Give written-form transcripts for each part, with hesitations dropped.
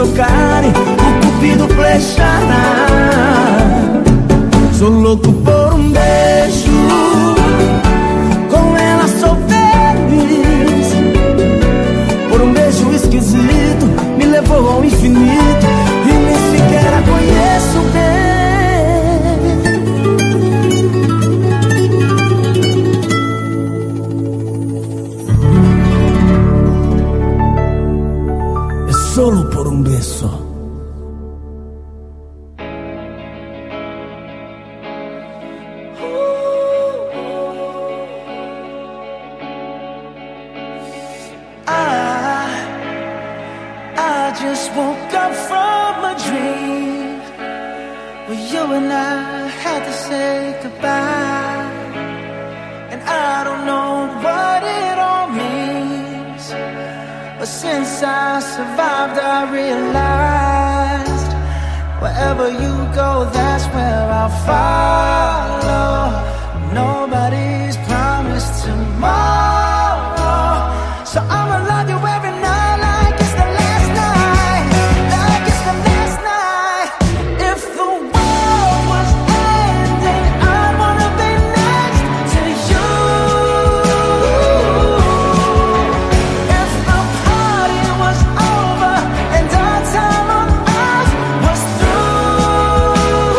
tocarem, o cupido flechará. Sou louco por um beijo, com ela sou feliz. Por um beijo esquisito, me levou ao infinito e nem sequer a conheço bem. É solo por um beijo. Since I survived, I realized wherever you go, that's where I'll follow. Nobody's promised tomorrow, so I'ma love you every night like it's the last night, like it's the last night. If the world was ending, I'd wanna be next to you. If the party was over and our time on earth was through,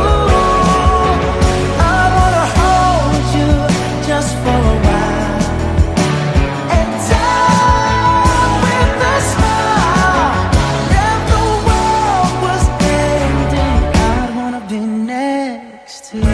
I wanna hold you just for a while and die with a smile. If the world was ending, I'd wanna be next to you.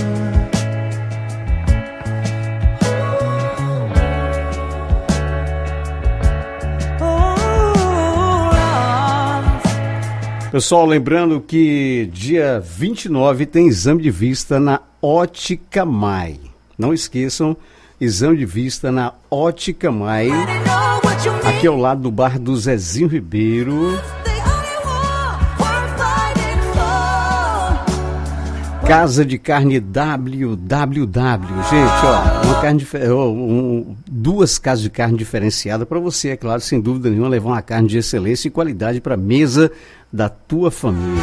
Pessoal, lembrando que dia 29 tem exame de vista na Ótica Mai. Não esqueçam, exame de vista na Ótica Mai, aqui ao lado do bar do Zezinho Ribeiro. Casa de Carne WWW. Gente, ó, uma carne duas casas de carne diferenciada para você, é claro, sem dúvida nenhuma, levar uma carne de excelência e qualidade para a mesa da tua família.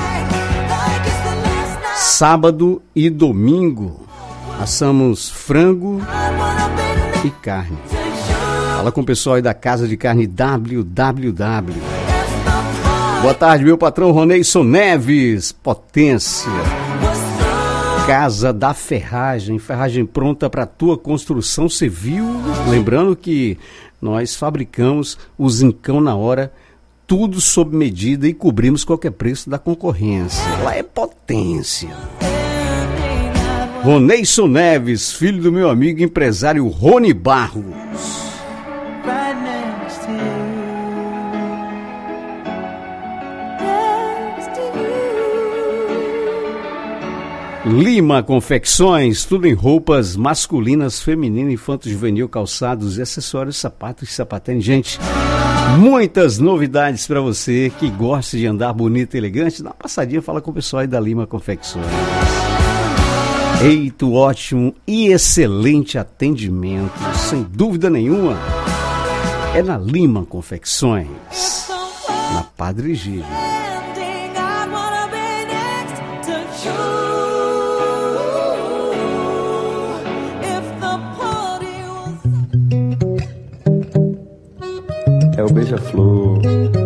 Sábado e domingo, assamos frango e carne. Fala com o pessoal aí da Casa de Carne WWW. Boa tarde, meu patrão Roneison Neves, potência. Casa da Ferragem, ferragem pronta para a tua construção civil. Lembrando que nós fabricamos o zincão na hora, tudo sob medida e cobrimos qualquer preço da concorrência. Lá é potência. Roneison Neves, filho do meu amigo empresário Rony Barros. Lima Confecções, tudo em roupas masculinas, feminina, infanto, juvenil, calçados e acessórios, sapatos e sapatênis. Gente, muitas novidades para você que gosta de andar bonito e elegante. Dá uma passadinha, fala com o pessoal aí da Lima Confecções. Eito, ótimo e excelente atendimento, sem dúvida nenhuma. É na Lima Confecções, na Padre Gílio. É o beija-flor.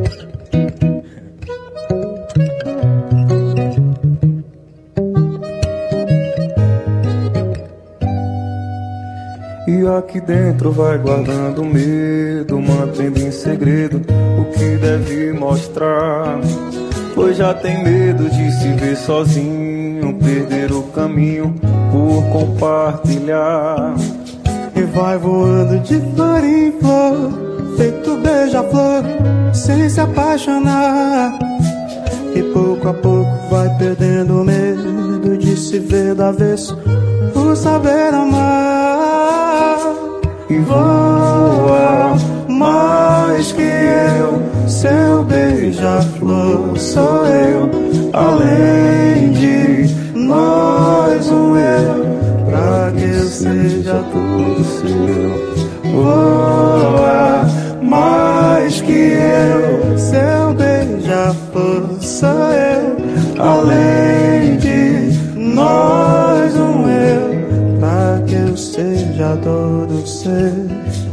E aqui dentro vai guardando medo, mantendo em segredo o que deve mostrar. Pois já tem medo de se ver sozinho, perder o caminho por compartilhar. E vai voando de flor em flor, feito beija-flor, sem se apaixonar. E pouco a pouco vai perdendo o medo de se ver do avesso, por saber amar. E voa mais que eu, seu beija-flor sou eu. Além de nós um eu, pra que eu seja tudo seu. Voa mais que eu, seu beija-flor sou eu, além de nós um eu, pra que eu seja todo seu.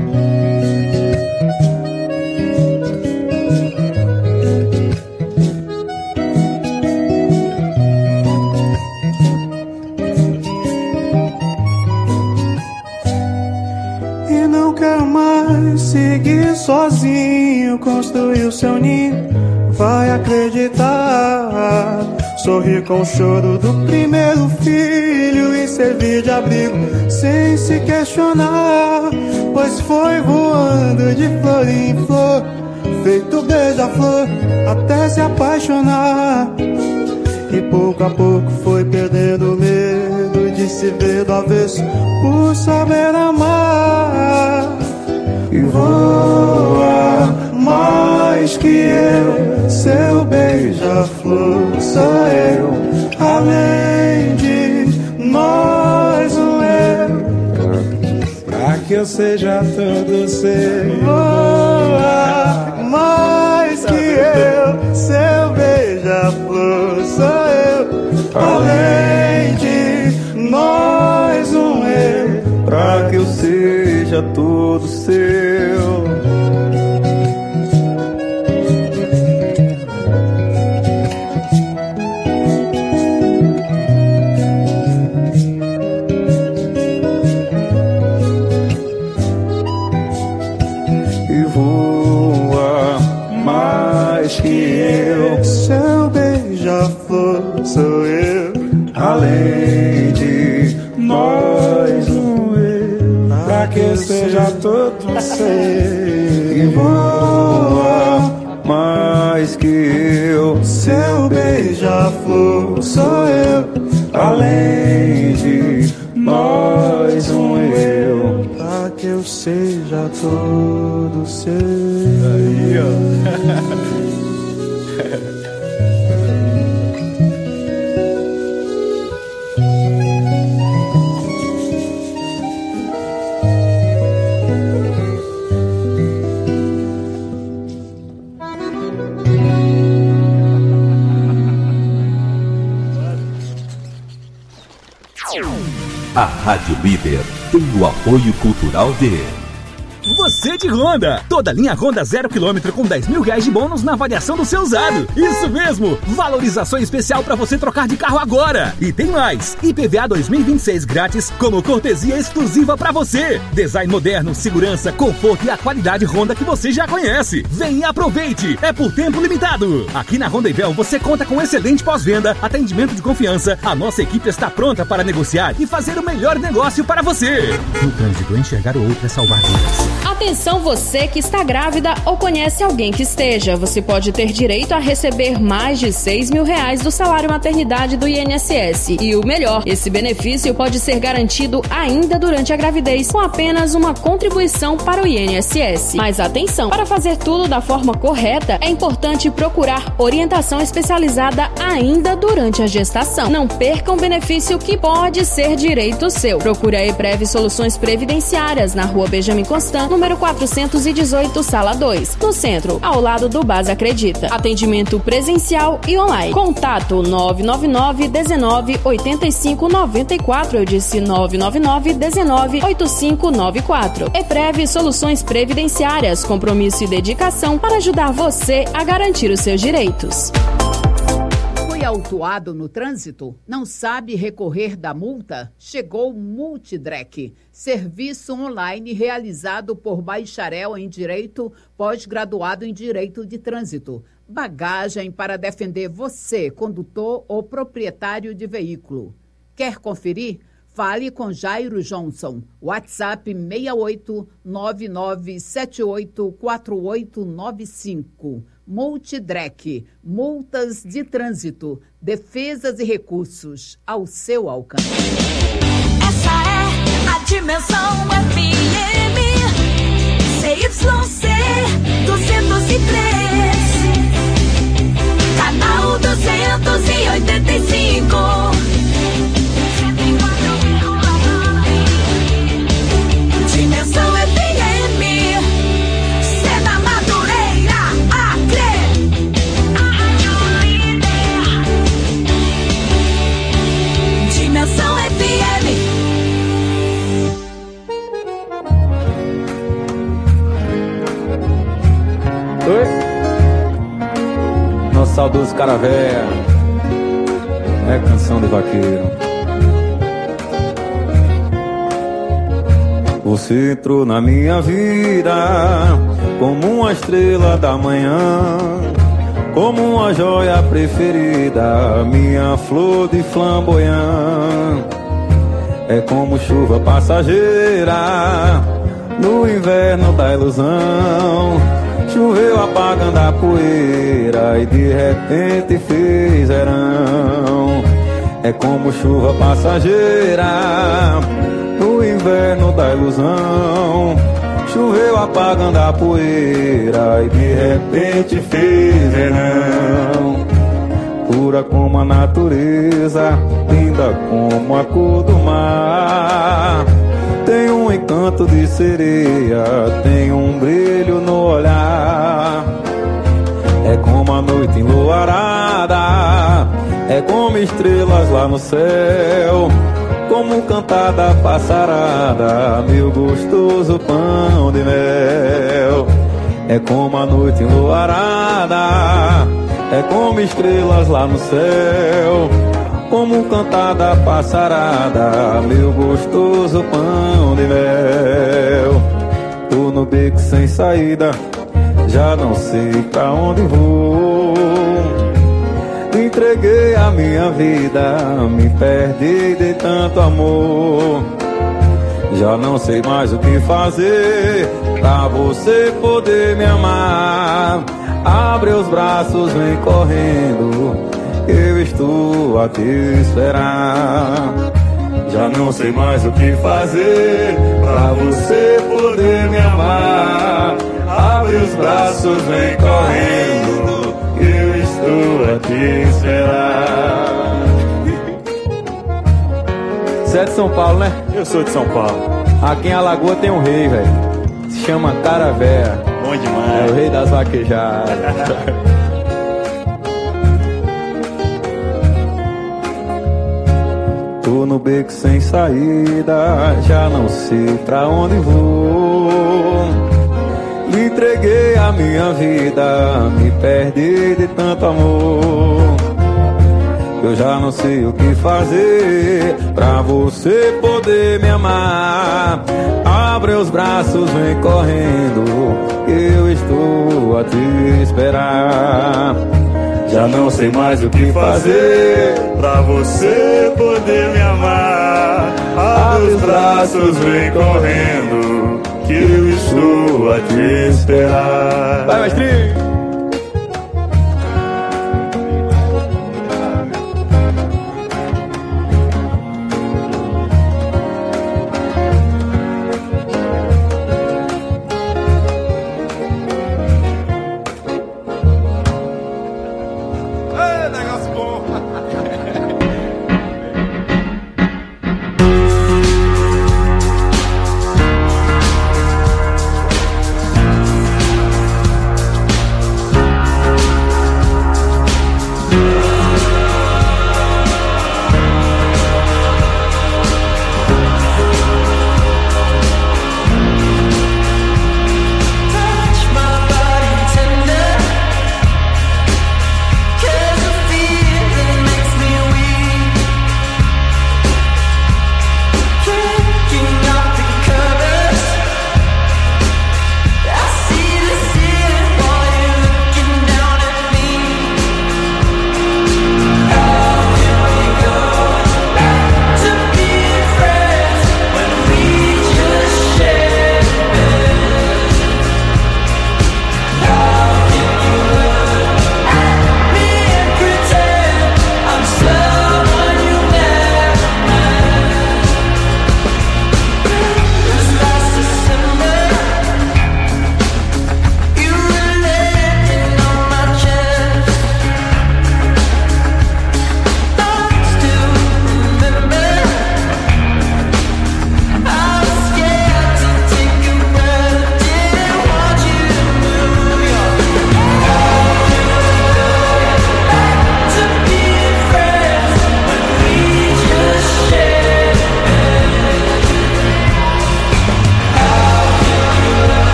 Seguir sozinho, construir o seu ninho, vai acreditar. Sorrir com o choro do primeiro filho e servir de abrigo sem se questionar, pois foi voando de flor em flor, feito beija-flor até se apaixonar. E pouco a pouco foi perdendo o medo de se ver do avesso por saber amar. E voa mais que eu, seu beija-flor sou eu, além de nós um eu, pra que eu seja todo seu. Voa mais que eu, seu beija-flor sou eu, além de nós um eu, pra que eu seja todo seu. E voa mais que eu, seu beija-flor sou eu, além de nós um eu, pra que eu seja todo seu. E voa mais que eu, seu beija-flor sou eu, além de nós um eu, pra que eu seja todo seu. Aí, ó. A Rádio Líder tem o apoio cultural de... Você de Honda! Toda linha Honda 0 km com 10 mil reais de bônus na avaliação do seu usado. Isso mesmo! Valorização especial para você trocar de carro agora. E tem mais! IPVA 2026 grátis como cortesia exclusiva para você. Design moderno, segurança, conforto e a qualidade Honda que você já conhece. Vem e aproveite! É por tempo limitado. Aqui na Honda Ivel você conta com excelente pós-venda, atendimento de confiança. A nossa equipe está pronta para negociar e fazer o melhor negócio para você. No trânsito, enxergar o outro é salvar vidas. Atenção você que está grávida ou conhece alguém que esteja. Você pode ter direito a receber mais de 6 mil reais do salário maternidade do INSS. E o melhor, esse benefício pode ser garantido ainda durante a gravidez com apenas uma contribuição para o INSS. Mas atenção, para fazer tudo da forma correta, é importante procurar orientação especializada ainda durante a gestação. Não perca um benefício que pode ser direito seu. Procure a EPREV Soluções Previdenciárias na Rua Benjamin Constant, número 418, sala 2, no centro, ao lado do Basa Acredita. Atendimento presencial e online. Contato 999 19 85 94. Eu disse 999 19 85 94. EPREV Soluções Previdenciárias, compromisso e dedicação para ajudar você a garantir os seus direitos. Foi autuado no trânsito? Não sabe recorrer da multa? Chegou o Multidrec, serviço online realizado por bacharel em Direito, pós-graduado em Direito de Trânsito. Bagagem para defender você, condutor ou proprietário de veículo. Quer conferir? Fale com Jairo Johnson. WhatsApp 6899784895. Multidrec, multas de trânsito, defesas e recursos ao seu alcance. Essa é a Dimensão FM, CYC 203, canal 285. Dimensão FM, Cena Madureira, Acre. Oi? Nosso saudoso Caravéia. É canção de vaqueiro. Você entrou na minha vida como uma estrela da manhã, como uma joia preferida, minha flor de flamboyant. É como chuva passageira no inverno da ilusão. Choveu apagando a poeira e de repente fez verão. É como chuva passageira no inverno da ilusão. Choveu apagando a poeira e de repente fez verão. Pura como a natureza, linda como a cor do mar. Tem um encanto de sereia, tem um brilho no olhar. É como a noite enluarada, é como estrelas lá no céu, como cantar da passarada, meu gostoso pão de mel. É como a noite enluarada, é como estrelas lá no céu, como cantar da passarada, meu gostoso pão de mel. Tô no beco sem saída, já não sei pra onde vou. Entreguei a minha vida, me perdi de tanto amor. Já não sei mais o que fazer pra você poder me amar. Abre os braços, vem correndo, eu estou a te esperar. Já não sei mais o que fazer pra você poder me amar. Abre os braços, vem correndo, eu estou a te esperar. Você é de São Paulo, né? Eu sou de São Paulo. Aqui em Alagoas tem um rei, velho. Se chama Caravéia. Bom demais. É o rei das vaquejadas. Tô no beco sem saída, já não sei pra onde vou. Lhe entreguei a minha vida, me perdi de tanto amor. Eu já não sei o que fazer pra você poder me amar. Abre os braços, vem correndo, eu estou a te esperar. Já não sei mais o que fazer pra você poder me amar. Abre os braços, vem correndo, que eu estou a te esperar. Vai, mestrinho!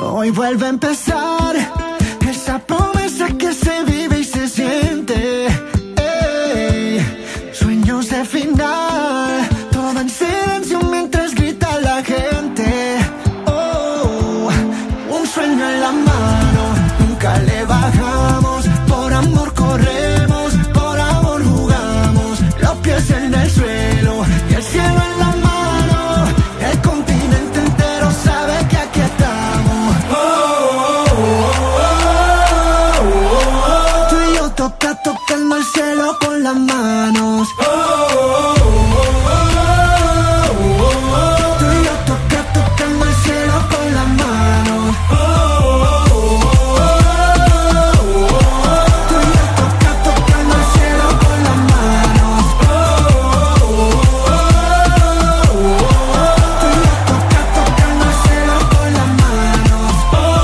Hoy vuelve a empezar esa promesa que se vive y se siente. Sueños de final, todo en silencio mientras grita la gente. Un sueño en la mano, nunca le bajamos. Por amor corremos, por amor jugamos. Los pies en el suelo y el cielo en la mano. El continente entero sabe que aquí estamos. Tú y yo tocando el cielo con las manos. Tú y yo tocando el cielo con las manos. Tú y yo tocando el cielo con las manos. Tú y yo tocando el cielo con las manos.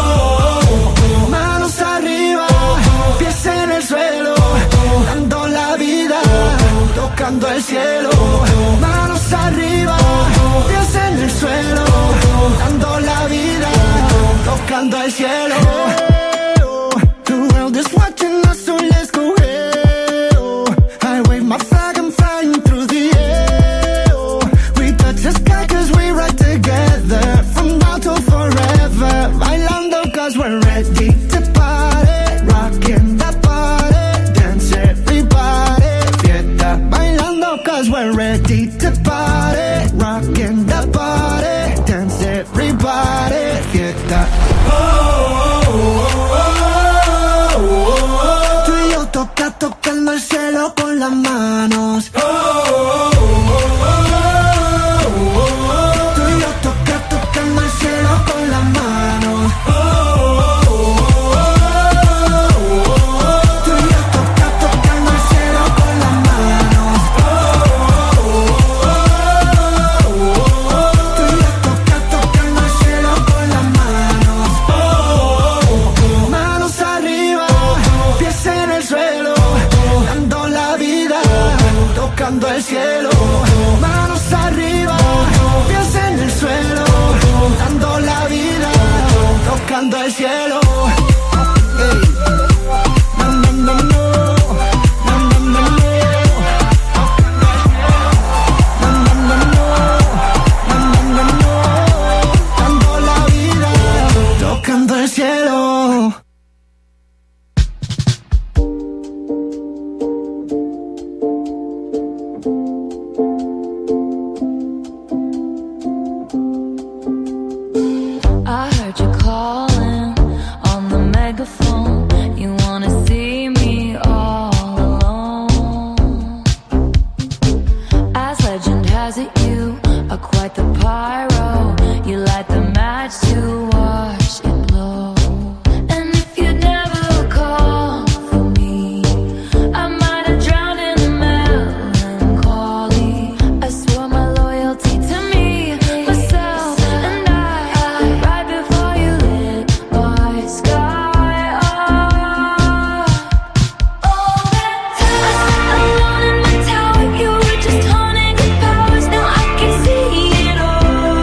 Manos arriba, pies en el suelo, dando la vida, tocando el cielo. Manos arriba, pies en el suelo, dando la vida, tocando el cielo. The world is watching us, so let's go hell. I wave my flag, I'm flying through the air. We touch the sky cause we ride together, from now till forever. Bailando cause we're ready to party, rocking the party, dance everybody, fiesta. Bailando cause we're ready to party, rocking the party, dance everybody, fiesta. Tú y yo tocando el cielo con las manos. Tú y yo tocando el cielo con las manos. Tú y yo tocando el cielo con las manos. Tú y yo tocando el cielo con las manos. Manos arriba, pies en el suelo, dando la vida, tocando el cielo. Manos arriba, pies en el suelo, dando la vida, tocando el cielo. Hey. No, no, no, no. No, no, no, no. No, no, no, no. No, no, no, no. Dando la vida, tocando el cielo. I heard you calling on the megaphone. You wanna see me all alone. As legend has it, you are quite the pyro. You light the match to watch it blow. And if you'd never call for me, I might have drowned in the melancholy. I swore my loyalty to me, myself, and I right before you lit my sky up. All that time I sat alone in my tower, you were just haunting your powers. Now I can see it all.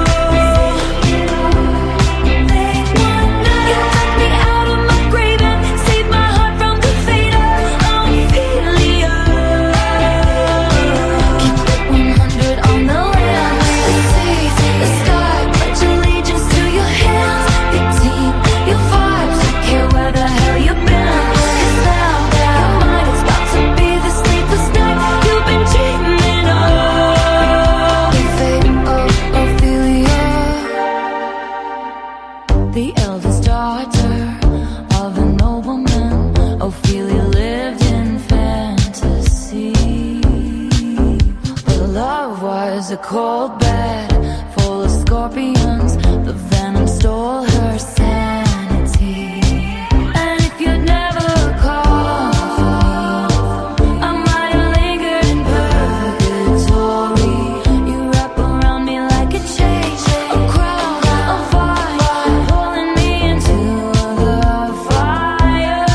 a cold bed full of scorpions. The venom stole her sanity. And if you'd never called for me, I might have lingered in purgatory. You wrap around me like a chain, a crown of fire, pulling me into the fire.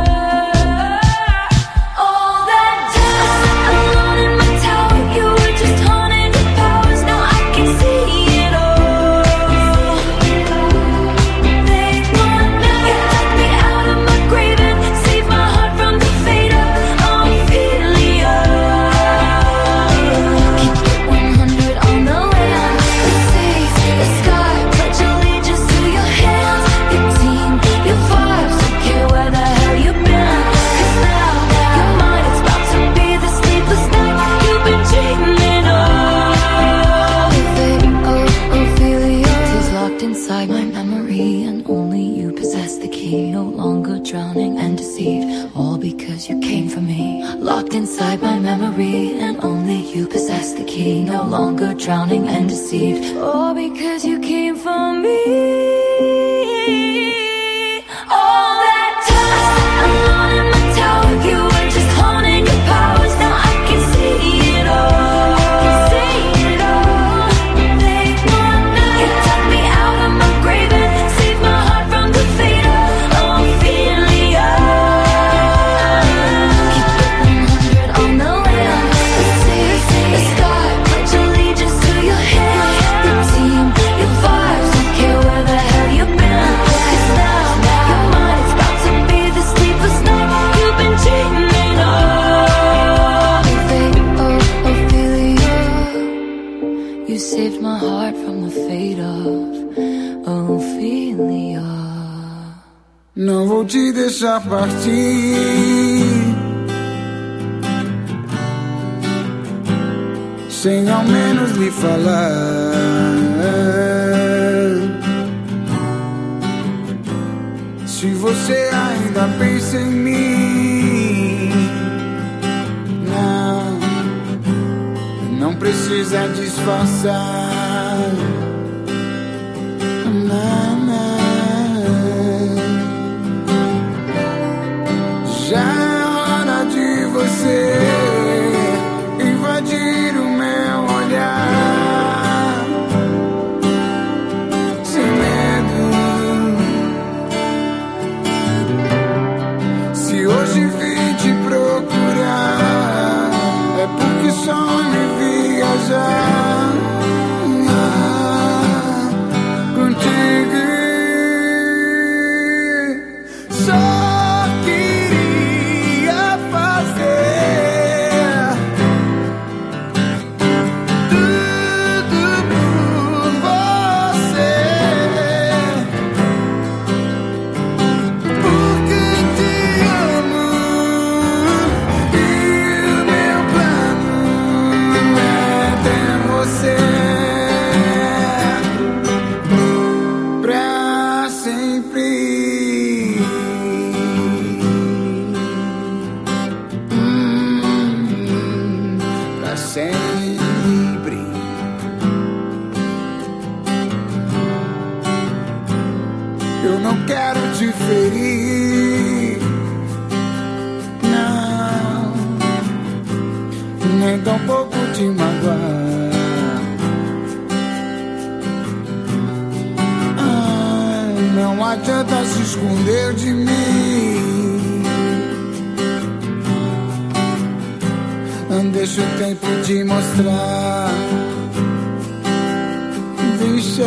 All that time alone in my tower, you were just haunting your powers. Now I can see it all. inside my memory, and only you possess the key. No longer drowning and deceived, all because you came for me. All that time alone in my tower, you were just honing your powers. Now I can see it all. You took me out of my grave and saved my heart from the fate of Ophelia. Keep it 100 on the land. The sky, pledge allegiance to your hand. Your team, your vibes, don't care where the hell you've been. 'Cause now your mind is about to be the sleepless night you've been dreaming of. Fate of Ophelia, you saved my heart from the fate of Ophelia. Não vou te deixar partir sem ao menos lhe falar. Se você ainda pensa em mim, não precisa disfarçar. Já é hora de você invadir o meu olhar, sem medo. Se hoje vim te procurar, é porque só me viajar contigo. Só queria fazer tudo por você, porque te amo e o meu plano é ter você pra sempre. Pra sempre. Eu não quero te ferir, não, nem tampouco te magoar. Não adianta se esconder de mim. Deixa o tempo te mostrar. Deixa.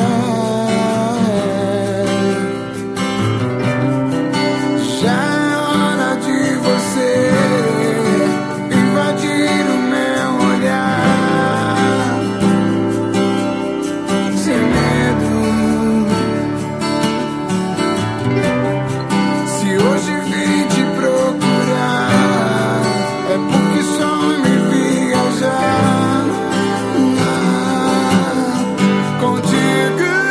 Já é hora de você invadir o meu olhar, sem medo. Se hoje vim te procurar, é porque só me viajar contigo.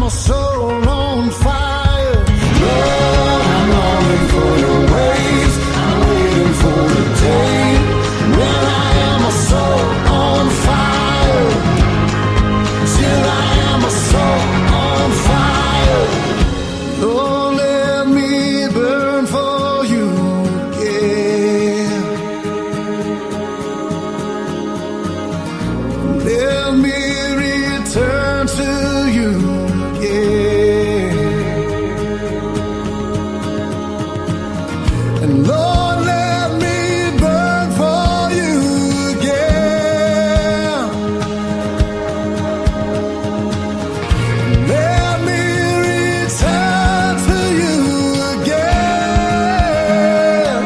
a soul on fire. Lord, I'm longing for your ways. I'm waiting for the day when I am a soul on fire. Till I am a soul on fire. Lord, let me burn for you, yeah. Let me return to you, yeah. And Lord, let me burn for you, yeah. Let me return to you again.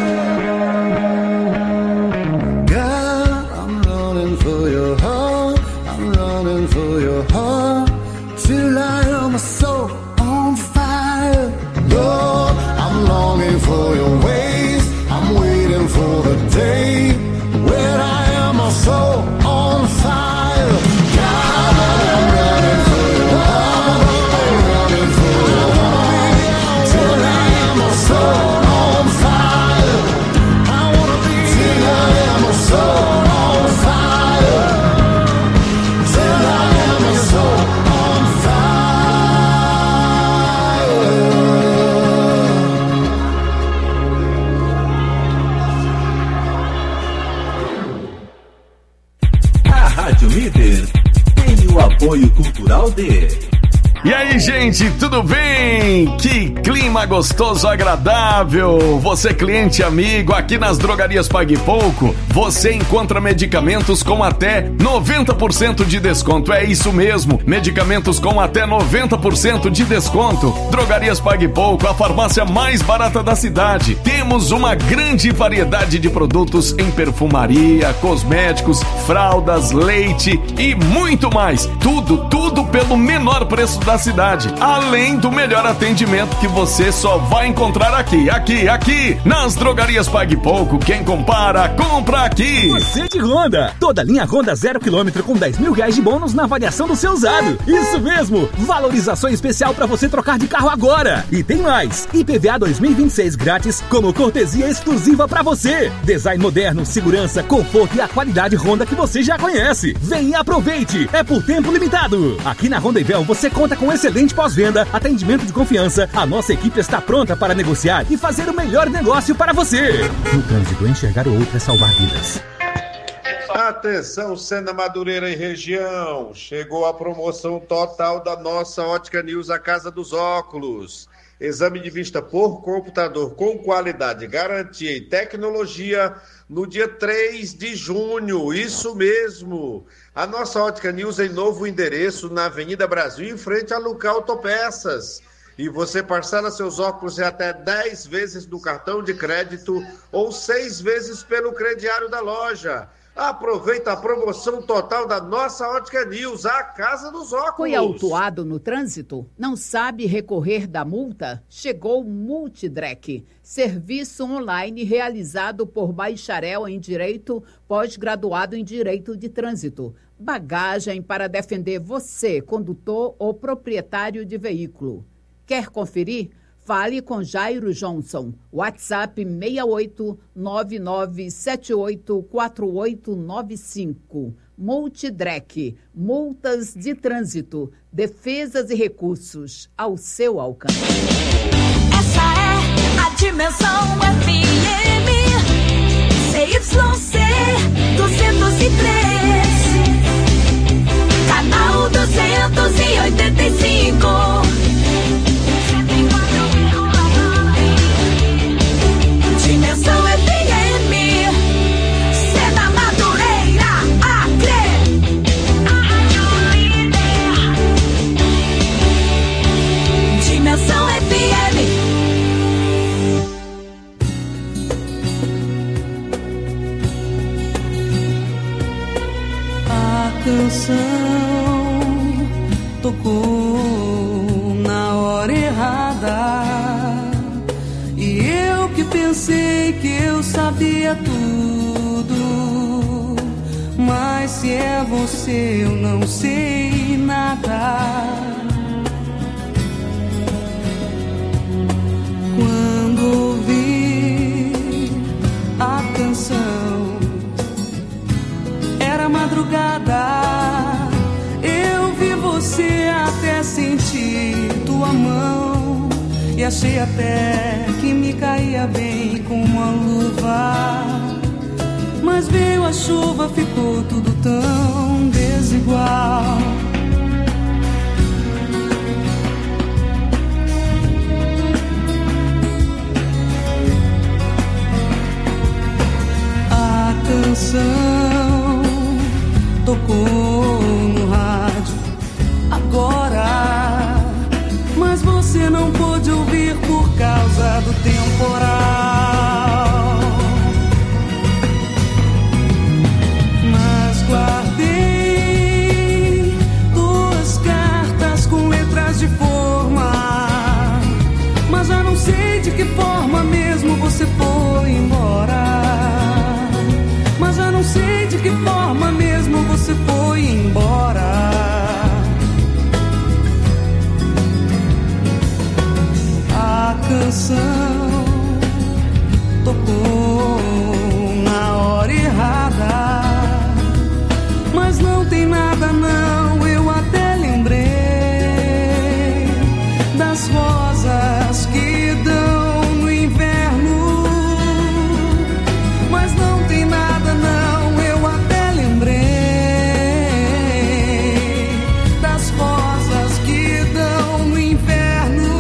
God, I'm running for your heart. I'm running for your heart till I am a soul on fire. Lord, I'm longing for your ways. I'm waiting for the day when I am a soul on fire. God, I'm running for your heart. I'm running for your heart till I am a soul on fire. I wanna be till I am a soul on fire. Till I am a soul on A Rádio Líder tem o apoio cultural de... E aí, gente, tudo bem? Que clima gostoso, agradável. Você, cliente amigo, aqui nas Drogarias Pague Pouco, você encontra medicamentos com até 90% de desconto. É isso mesmo, medicamentos com até 90% de desconto. Drogarias Pague Pouco, a farmácia mais barata da cidade. Temos uma grande variedade de produtos em perfumaria, cosméticos, fraldas, leite e muito mais. Tudo pelo menor preço da cidade, além do melhor atendimento que você só vai encontrar aqui, nas Drogarias Pague Pouco. Quem compara, compra aqui. Você de Honda, toda linha Honda 0 km com 10 mil reais de bônus na avaliação do seu usado. Isso mesmo, valorização especial para você trocar de carro agora. E tem mais, IPVA 2026 grátis como cortesia exclusiva para você. Design moderno, segurança, conforto e a qualidade Honda que você já conhece. Vem e aproveite, é por tempo limitado. Aqui na Honda Ivel você conta com excelente pós-venda, atendimento de confiança. A nossa equipe está pronta para negociar e fazer o melhor negócio para você. No trânsito, enxergar o outro é salvar vidas. Atenção, Sena Madureira e região. Chegou a promoção total da nossa Ótica News, a Casa dos Óculos. Exame de vista por computador com qualidade, garantia e tecnologia no dia 3 de junho. Isso mesmo. A nossa Ótica News em novo endereço na Avenida Brasil, em frente a Luca Autopeças. E você parcela seus óculos em até 10 vezes no cartão de crédito ou 6 vezes pelo crediário da loja. Aproveita a promoção total da nossa Ótica News, a Casa dos Óculos. Foi autuado no trânsito? Não sabe recorrer da multa? Chegou o Multidrec, serviço online realizado por bacharel em Direito, pós-graduado em Direito de Trânsito. Bagagem para defender você, condutor ou proprietário de veículo. Quer conferir? Fale com Jairo Johnson. WhatsApp 6899784895. Multidrec. Multas de trânsito. Defesas e recursos ao seu alcance. Essa é a Dimensão FM. CYC 203. Canal 285. Dimensão FM, Sena Madureira, Acre. Dimensão FM. A canção tocou na hora errada. E eu que pensei que eu sabia tudo, mas se é você eu não sei nada. tua mão e achei até que me caía bem com uma luva. Mas veio a chuva, ficou tudo tão desigual. A canção tocou no rádio agora, mas você não pôde ouvir por causa do temporal. Mas guardei 2 cartas com letras de forma, mas já não sei de que forma mesmo você foi embora. Mas já não sei de que forma mesmo você foi embora. A canção tocou na hora errada, mas não tem nada não, eu até lembrei das rosas que dão no inverno. Mas não tem nada não, eu até lembrei das rosas que dão no inverno.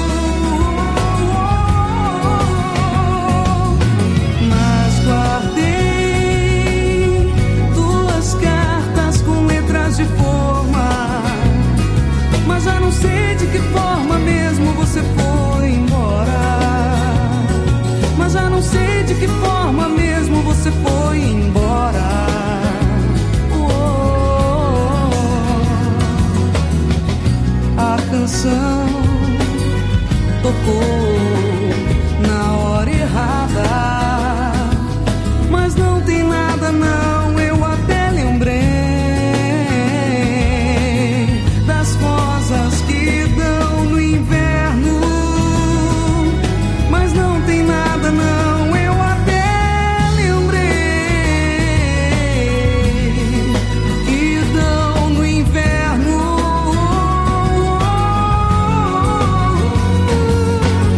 Mas guardei 2 cartas com letras de forma, mas já não sei de que forma mesmo você foi embora. Mas já não sei de que forma mesmo você foi embora. A canção tocou na hora errada, mas não tem nada não, eu até lembrei das rosas que dão no inverno. Mas não tem nada não, eu até lembrei que dão no inverno.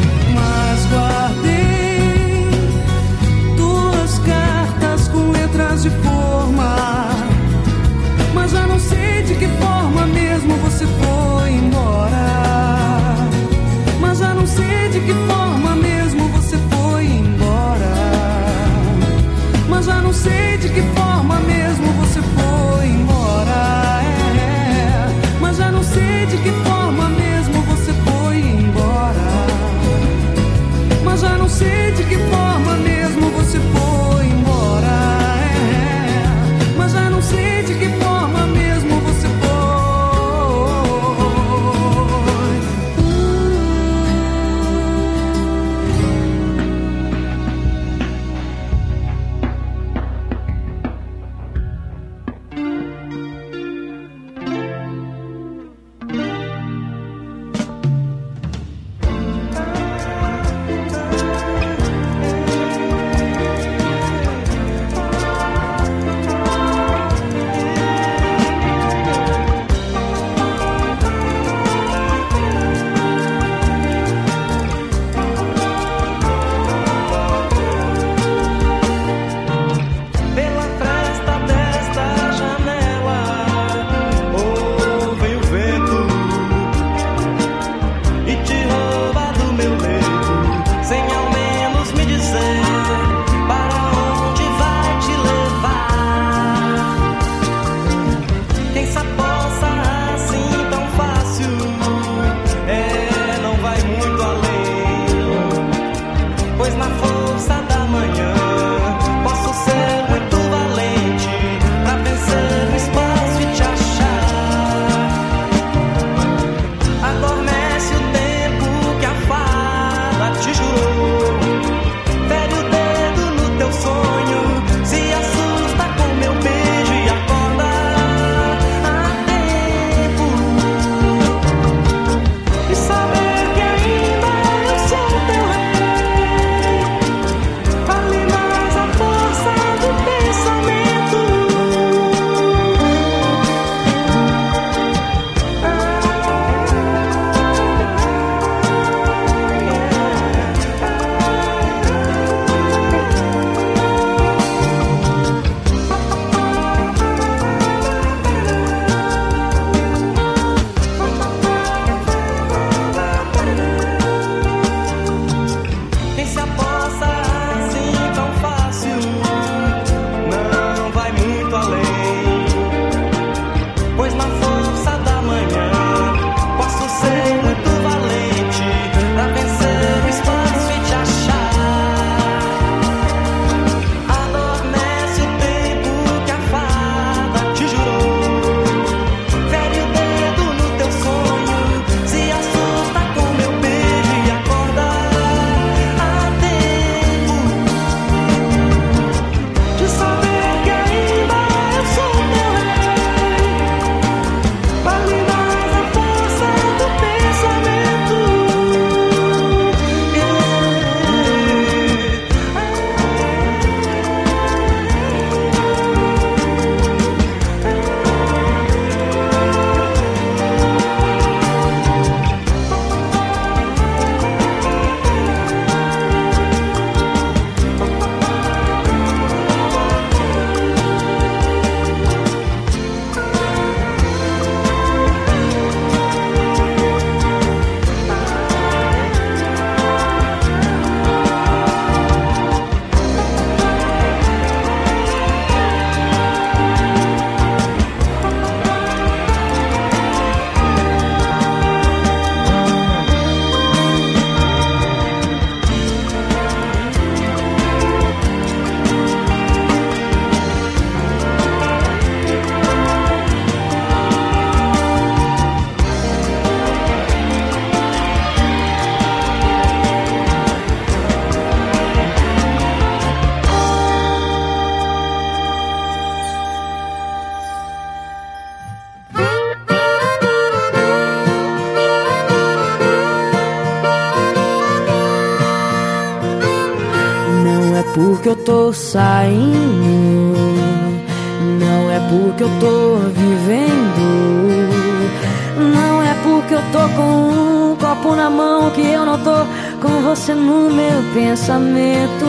porque eu tô saindo, não é porque eu tô vivendo, não é porque eu tô com um copo na mão que eu não tô com você no meu pensamento.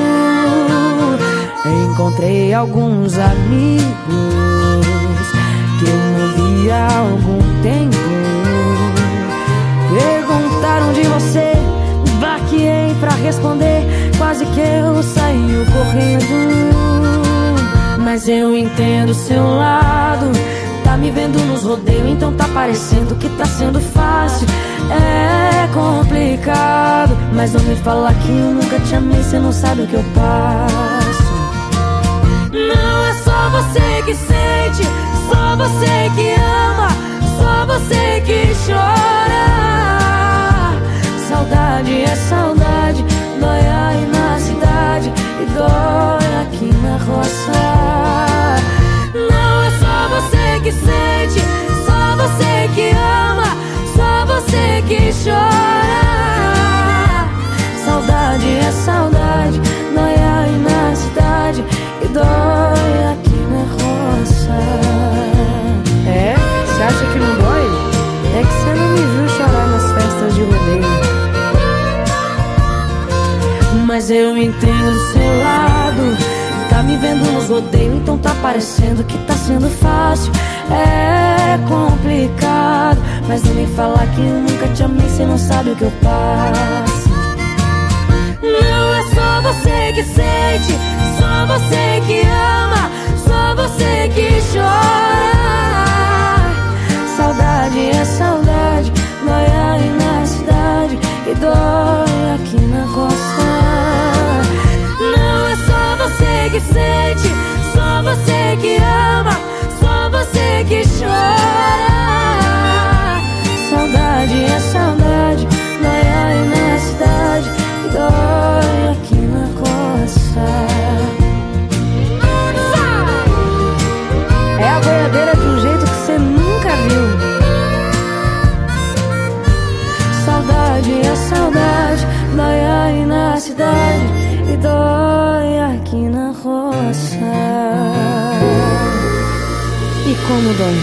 Encontrei alguns amigos que eu não vi há algum tempo. Perguntaram de você, baqueei pra responder, quase que eu saí correndo. Mas eu entendo o seu lado, tá me vendo nos rodeios, então tá parecendo que tá sendo fácil. É complicado, mas não me fala que eu nunca te amei, cê não sabe o que eu passo. Não é só você que sente, só você que ama, só você que chora. Saudade é saudade, dói aí na cidade e dói aqui na roça. Não é só você que sente, só você que ama, só você que chora. Saudade é saudade, dói aí na cidade e dói aqui na roça. É? Você acha que não dói? É que você não me viu chorar nas festas de rodeio. Mas eu entendo do seu lado, tá me vendo nos rodeios, então tá parecendo que tá sendo fácil. É complicado, mas não me fala que eu nunca te amei, cê não sabe o que eu passo. Não é só você que sente, só você que ama, só você que chora. Saudade é saudade, dói aí na cidade e dói aqui na costa. Não é só você que sente, só você que ama, só você que chora. Saudade é saudade, dói aí na cidade e dói aqui na costa. É a boiadeira de um jeito que você nunca viu. Saudade é saudade, dói aí na cidade e dói aqui na roça. E como dói?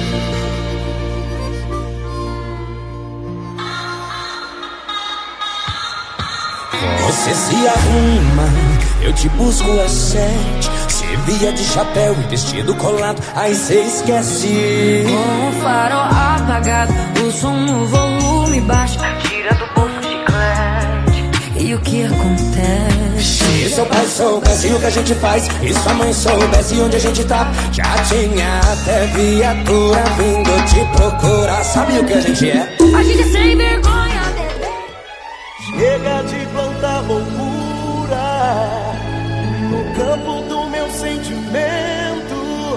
Você se arruma, eu te busco às 7. Você via de chapéu e vestido colado, aí cê esquece. Com o farol apagado, o som no volume baixo, tira do bolso de chiclete. E o que acontece? Se seu pai soubesse o que a gente faz e sua mãe soubesse onde a gente tá, já tinha até viatura vindo te procurar. Sabe o que a gente é? A gente é sem vergonha, bebê. Chega de plantar loucura no campo do meu sentimento.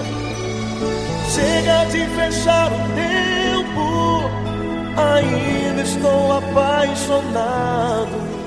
Chega de fechar o tempo, ainda estou apaixonado.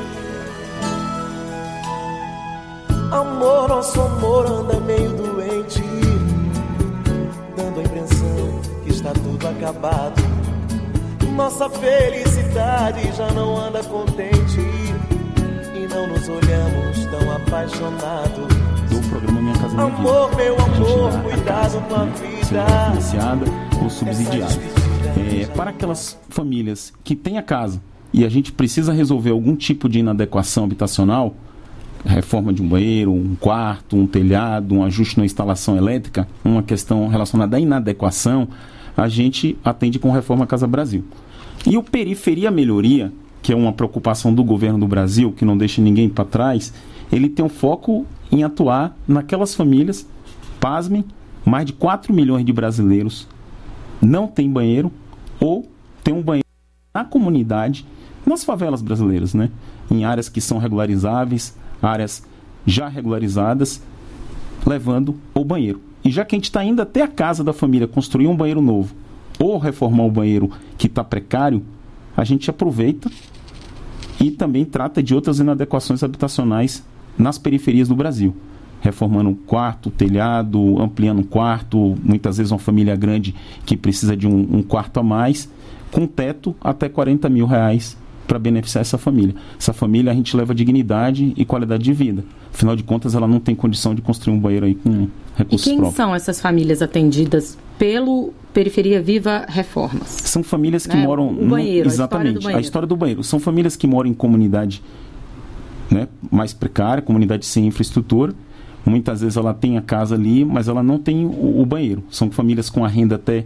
Amor, nosso amor anda meio doente, dando a impressão que está tudo acabado. Nossa felicidade já não anda contente e não nos olhamos tão apaixonados. Do programa Minha Casa Minha Vida. Amor, meu amor, cuidado com a vida. Financiada ou subsidiada. Para aquelas famílias que têm a casa e a gente precisa resolver algum tipo de inadequação habitacional, reforma de um banheiro, um quarto, um telhado, um ajuste na instalação elétrica, uma questão relacionada à inadequação, a gente atende com Reforma Casa Brasil. E o Periferia Melhoria, que é uma preocupação do governo do Brasil, que não deixa ninguém para trás, ele tem um foco em atuar naquelas famílias, pasmem, mais de 4 milhões de brasileiros não tem banheiro ou tem um banheiro na comunidade, nas favelas brasileiras, né? Em áreas que são regularizáveis, áreas já regularizadas, levando o banheiro. E já que a gente está indo até a casa da família construir um banheiro novo ou reformar o banheiro que está precário, a gente aproveita e também trata de outras inadequações habitacionais nas periferias do Brasil, reformando um quarto, telhado, ampliando um quarto, muitas vezes uma família grande que precisa de um quarto a mais, com teto até R$40 mil para beneficiar essa família. Essa família a gente leva dignidade e qualidade de vida. Afinal de contas, ela não tem condição de construir um banheiro aí com recursos próprios. E quem próprios. são essas famílias atendidas pelo Periferia Viva Reformas? São famílias que moram... O banheiro, exatamente, a história do banheiro. São famílias que moram em comunidade, né, mais precária, comunidade sem infraestrutura. Muitas vezes ela tem a casa ali, mas ela não tem o banheiro. São famílias com a renda até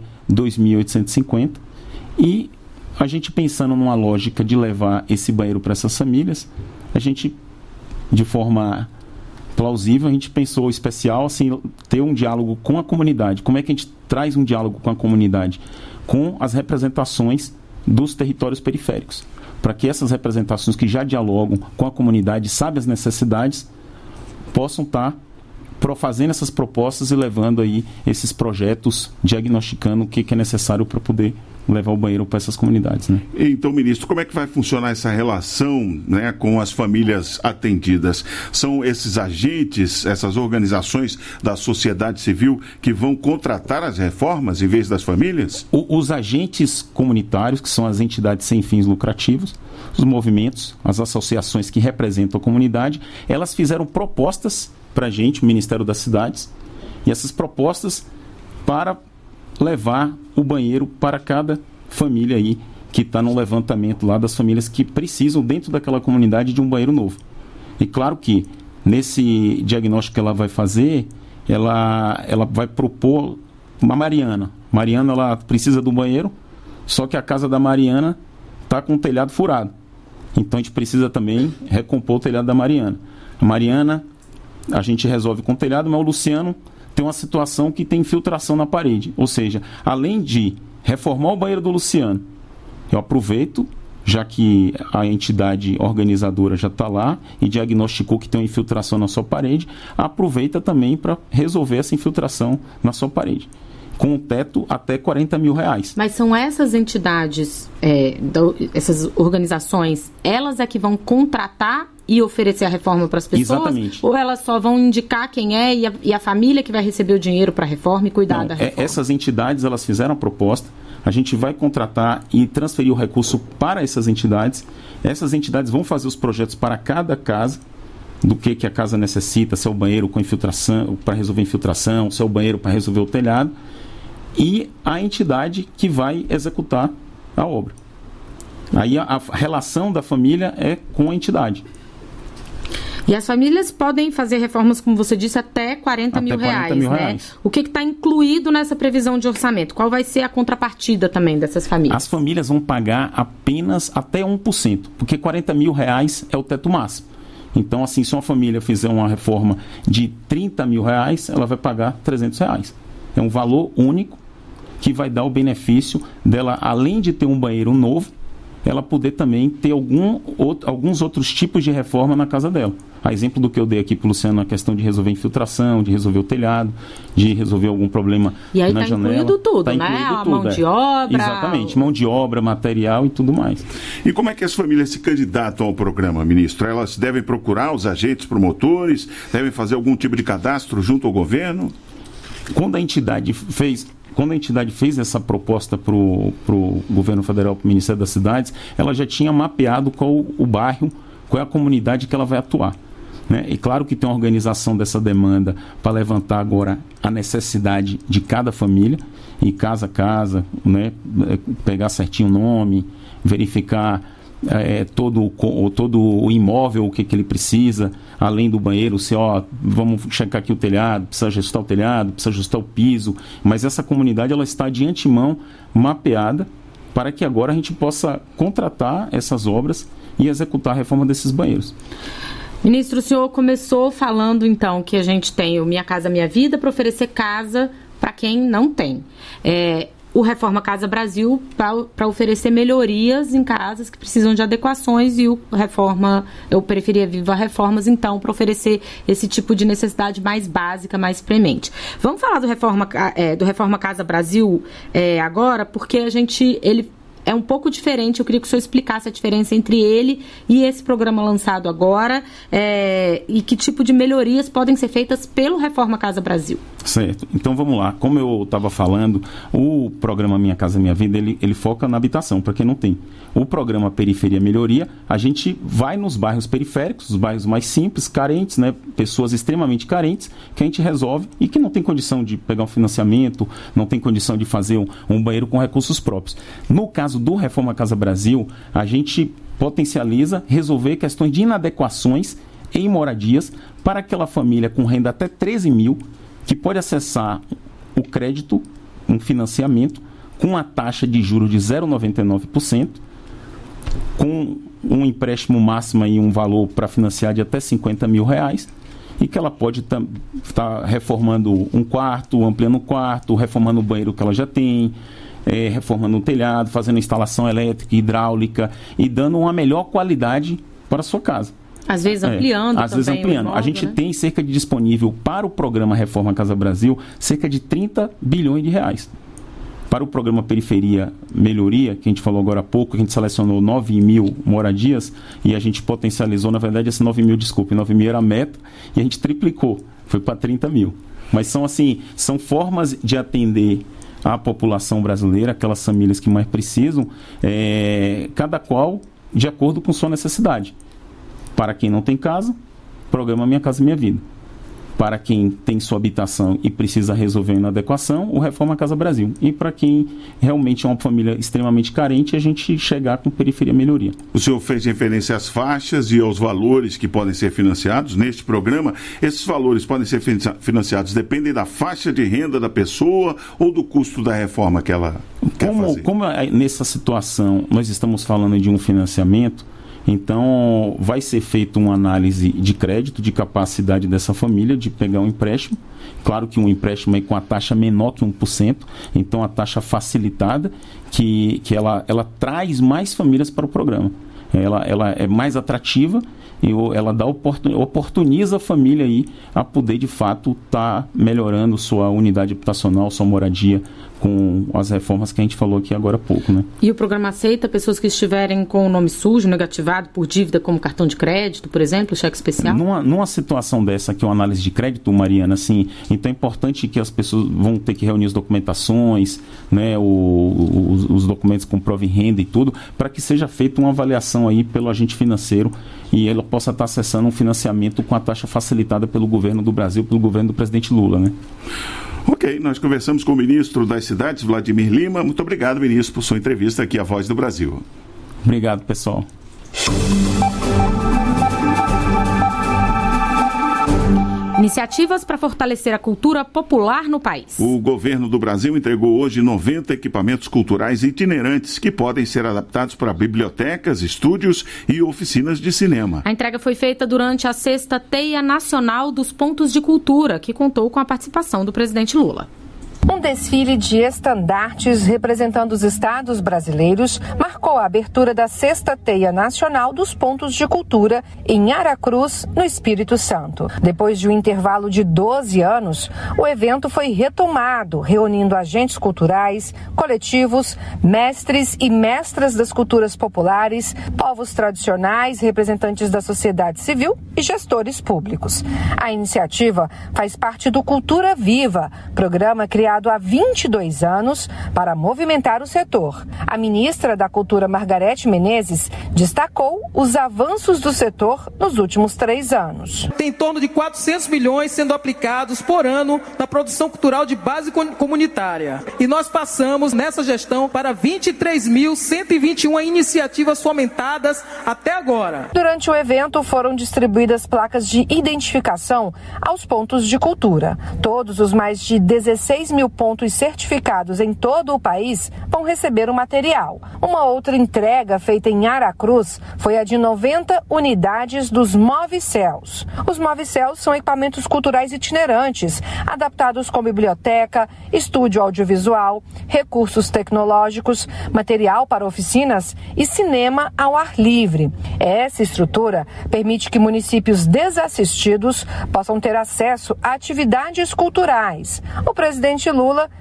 2.850. E a gente pensando numa lógica de levar esse banheiro para essas famílias, a gente, de forma plausível, a gente pensou especial, assim, ter um diálogo com a comunidade. Como é que a gente traz um diálogo com a comunidade? Com as representações dos territórios periféricos. Para que essas representações que já dialogam com a comunidade, sabem as necessidades, possam estar fazendo essas propostas e levando aí esses projetos, diagnosticando o que é necessário para poder levar o banheiro para essas comunidades, né? Então, ministro, como é que vai funcionar essa relação, né, com as famílias atendidas? São esses agentes, essas organizações da sociedade civil que vão contratar as reformas em vez das famílias? Os agentes comunitários, que são as entidades sem fins lucrativos, os movimentos, as associações que representam a comunidade, elas fizeram propostas para a gente, o Ministério das Cidades, e essas propostas para levar o banheiro para cada família aí que está no levantamento lá das famílias que precisam dentro daquela comunidade de um banheiro novo. E claro que nesse diagnóstico que ela vai fazer, ela vai propor uma Mariana. Mariana, ela precisa do banheiro, só que a casa da Mariana está com o telhado furado. Então a gente precisa também recompor o telhado da Mariana. A Mariana a gente resolve com o telhado, mas o Luciano tem uma situação que tem infiltração na parede. Ou seja, além de reformar o banheiro do Luciano, eu aproveito, já que a entidade organizadora já está lá e diagnosticou que tem uma infiltração na sua parede, aproveita também para resolver essa infiltração na sua parede, com um teto até R$40 mil. Mas são essas entidades, essas organizações, elas é que vão contratar e oferecer a reforma para as pessoas? Exatamente. Ou elas só vão indicar quem é e a família que vai receber o dinheiro para a reforma e cuidar da reforma? Essas entidades, elas fizeram a proposta, a gente vai contratar e transferir o recurso para essas entidades. Essas entidades vão fazer os projetos para cada casa, do que a casa necessita, se é o banheiro com infiltração, para resolver infiltração, se é o banheiro para resolver o telhado, e a entidade que vai executar a obra. Aí a relação da família é com a entidade. E as famílias podem fazer reformas, como você disse, até R$40 mil, né? O que está incluído nessa previsão de orçamento? Qual vai ser a contrapartida também dessas famílias? As famílias vão pagar apenas até 1%, porque R$40 mil é o teto máximo. Então, assim, se uma família fizer uma reforma de R$30 mil, ela vai pagar R$300. É um valor único que vai dar o benefício dela, além de ter um banheiro novo, ela poder também ter alguns outros tipos de reforma na casa dela. A exemplo do que eu dei aqui para o Luciano, a questão de resolver infiltração, de resolver o telhado, de resolver algum problema e aí na janela. E aí está incluído tudo, né? A mão de obra. Exatamente, mão de obra, material e tudo mais. E como é que as famílias se candidatam ao programa, ministro? Elas devem procurar os agentes promotores, devem fazer algum tipo de cadastro junto ao governo? Quando a entidade fez essa proposta para o governo federal, para o Ministério das Cidades, ela já tinha mapeado qual o bairro, qual é a comunidade que ela vai atuar, né? E claro que tem uma organização dessa demanda para levantar agora a necessidade de cada família, e casa a casa, né? Pegar certinho o nome, verificar todo o imóvel, o que ele precisa, além do banheiro, vamos checar aqui o telhado, precisa ajustar o telhado, precisa ajustar o piso, mas essa comunidade ela está de antemão mapeada para que agora a gente possa contratar essas obras e executar a reforma desses banheiros. Ministro, o senhor começou falando então que a gente tem o Minha Casa Minha Vida para oferecer casa para quem não tem. O Reforma Casa Brasil para oferecer melhorias em casas que precisam de adequações, e o Periferia Viva Reformas, então, para oferecer esse tipo de necessidade mais básica, mais premente. Vamos falar do Reforma Casa Brasil agora, porque ele é um pouco diferente. Eu queria que o senhor explicasse a diferença entre ele e esse programa lançado agora, e que tipo de melhorias podem ser feitas pelo Reforma Casa Brasil. Certo. Então vamos lá. Como eu estava falando, o programa Minha Casa Minha Vida, ele foca na habitação, para quem não tem. O programa Periferia Melhoria, a gente vai nos bairros periféricos, os bairros mais simples, carentes, né? Pessoas extremamente carentes, que a gente resolve e que não tem condição de pegar um financiamento, não tem condição de fazer um banheiro com recursos próprios. No caso do Reforma Casa Brasil, a gente potencializa resolver questões de inadequações em moradias para aquela família com renda até 13 mil, que pode acessar o crédito, um financiamento, com a taxa de juros de 0,99%, com um empréstimo máximo e um valor para financiar de até R$50 mil, e que ela pode estar reformando um quarto, ampliando um quarto, reformando o banheiro que ela já tem, reformando um telhado, fazendo instalação elétrica, hidráulica e dando uma melhor qualidade para a sua casa. Às vezes ampliando às vezes ampliando. Imóvel, a gente tem cerca de disponível para o programa Reforma Casa Brasil cerca de 30 bilhões de reais. Para o programa Periferia Melhoria, que a gente falou agora há pouco, a gente selecionou 9 mil moradias e a gente potencializou, na verdade, esse 9 mil era a meta e a gente triplicou, foi para 30 mil. Mas são formas de atender a população brasileira, aquelas famílias que mais precisam, cada qual de acordo com sua necessidade. Para quem não tem casa, programa Minha Casa Minha Vida. Para quem tem sua habitação e precisa resolver a inadequação, o Reforma Casa Brasil. E para quem realmente é uma família extremamente carente, a gente chegar com Periferia Melhoria. O senhor fez referência às faixas e aos valores que podem ser financiados neste programa. Esses valores podem ser financiados, dependem da faixa de renda da pessoa ou do custo da reforma que ela quer fazer? Como nessa situação nós estamos falando de um financiamento, então vai ser feita uma análise de crédito, de capacidade dessa família de pegar um empréstimo. Claro que um empréstimo aí com a taxa menor que 1%, então a taxa facilitada, que ela traz mais famílias para o programa. Ela é mais atrativa e ela oportuniza a família aí a poder de fato estar melhorando sua unidade habitacional, sua moradia, com as reformas que a gente falou aqui agora há pouco, né? E o programa aceita pessoas que estiverem com o nome sujo, negativado por dívida, como cartão de crédito, por exemplo, cheque especial? Numa situação dessa, que é uma análise de crédito, Mariana, assim, então é importante que as pessoas vão ter que reunir as documentações, né, os documentos com prova em renda e tudo, para que seja feita uma avaliação aí pelo agente financeiro e ela possa estar acessando um financiamento com a taxa facilitada pelo governo do Brasil, pelo governo do presidente Lula, né? Ok, nós conversamos com o ministro das Cidades, Vladimir Lima. Muito obrigado, ministro, por sua entrevista aqui à Voz do Brasil. Obrigado, pessoal. Iniciativas para fortalecer a cultura popular no país. O governo do Brasil entregou hoje 90 equipamentos culturais itinerantes que podem ser adaptados para bibliotecas, estúdios e oficinas de cinema. A entrega foi feita durante a 6ª Teia Nacional dos Pontos de Cultura, que contou com a participação do presidente Lula. Um desfile de estandartes representando os estados brasileiros marcou a abertura da 6ª Teia Nacional dos Pontos de Cultura em Aracruz, no Espírito Santo. Depois de um intervalo de 12 anos, o evento foi retomado, reunindo agentes culturais, coletivos, mestres e mestras das culturas populares, povos tradicionais, representantes da sociedade civil e gestores públicos. A iniciativa faz parte do Cultura Viva, programa criado há 22 anos para movimentar o setor. A ministra da Cultura, Margarete Menezes, destacou os avanços do setor nos últimos 3 anos. Tem em torno de 400 milhões sendo aplicados por ano na produção cultural de base comunitária. E nós passamos nessa gestão para 23.121 iniciativas fomentadas até agora. Durante o evento foram distribuídas placas de identificação aos pontos de cultura. Todos os mais de 16 mil pontos certificados em todo o país vão receber o material. Uma outra entrega feita em Aracruz foi a de 90 unidades dos Movicels. Os Movicels são equipamentos culturais itinerantes, adaptados com biblioteca, estúdio audiovisual, recursos tecnológicos, material para oficinas e cinema ao ar livre. Essa estrutura permite que municípios desassistidos possam ter acesso a atividades culturais. O presidente Lula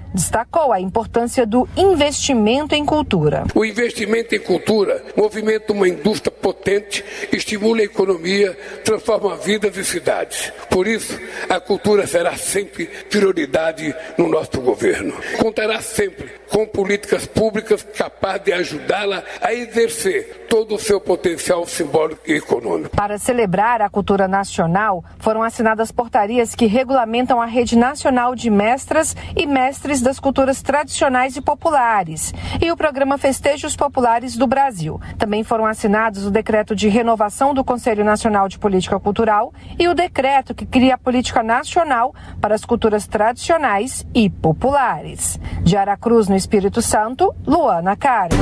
destacou a importância do investimento em cultura. O investimento em cultura movimenta uma indústria potente, estimula a economia, transforma vidas e cidades. Por isso, a cultura será sempre prioridade no nosso governo. Contará sempre com políticas públicas capazes de ajudá-la a exercer todo o seu potencial simbólico e econômico. Para celebrar a cultura nacional, foram assinadas portarias que regulamentam a Rede Nacional de Mestras e Mestres das Culturas Tradicionais e Populares e o programa Festejos Populares do Brasil. Também foram assinados o decreto de renovação do Conselho Nacional de Política Cultural e o decreto que cria a Política Nacional para as Culturas Tradicionais e Populares. De Aracruz, no Espírito Santo, Luana Caro.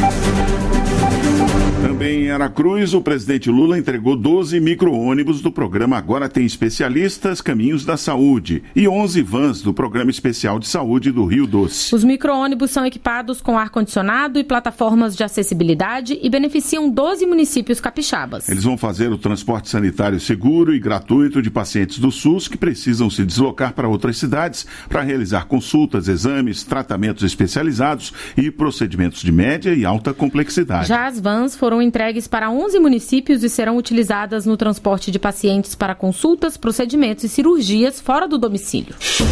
Também em Aracruz, o presidente Lula entregou 12 micro-ônibus do programa Agora Tem Especialistas Caminhos da Saúde e 11 vans do Programa Especial de Saúde do Rio Doce. Os micro-ônibus são equipados com ar-condicionado e plataformas de acessibilidade e beneficiam 12 municípios capixabas. Eles vão fazer o transporte sanitário seguro e gratuito de pacientes do SUS que precisam se deslocar para outras cidades para realizar consultas, exames, tratamentos especializados e procedimentos de média e alta complexidade. Já as vans foram entregues para 11 municípios e serão utilizadas no transporte de pacientes para consultas, procedimentos e cirurgias fora do domicílio.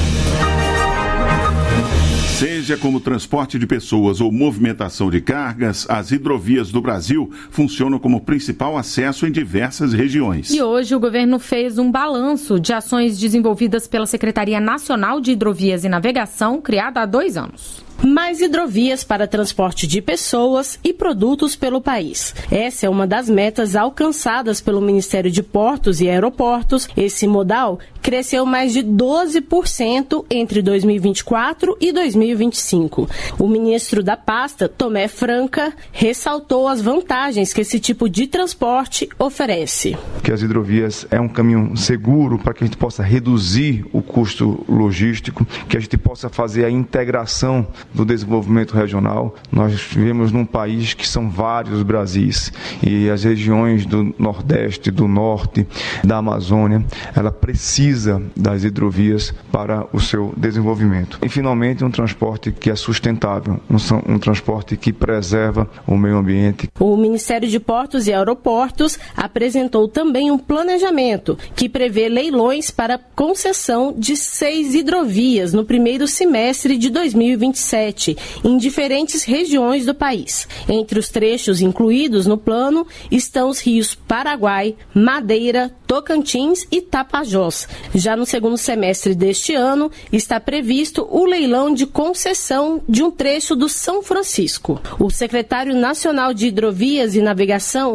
Seja como transporte de pessoas ou movimentação de cargas, as hidrovias do Brasil funcionam como principal acesso em diversas regiões. E hoje o governo fez um balanço de ações desenvolvidas pela Secretaria Nacional de Hidrovias e Navegação, criada há 2 anos. Mais hidrovias para transporte de pessoas e produtos pelo país. Essa é uma das metas alcançadas pelo Ministério de Portos e Aeroportos. Esse modal cresceu mais de 12% entre 2024 e 2025. O ministro da pasta, Tomé Franca, ressaltou as vantagens que esse tipo de transporte oferece. Que as hidrovias é um caminho seguro para que a gente possa reduzir o custo logístico, que a gente possa fazer a integração do desenvolvimento regional. Nós vivemos num país que são vários Brasis e as regiões do Nordeste, do Norte, da Amazônia, ela precisa das hidrovias para o seu desenvolvimento. E, finalmente, um transporte que é sustentável, um transporte que preserva o meio ambiente. O Ministério de Portos e Aeroportos apresentou também um planejamento que prevê leilões para concessão de 6 hidrovias no primeiro semestre de 2027. Em diferentes regiões do país. Entre os trechos incluídos no plano estão os rios Paraguai, Madeira, Tocantins e Tapajós. Já no segundo semestre deste ano, está previsto o leilão de concessão de um trecho do São Francisco. O secretário nacional de Hidrovias e Navegação,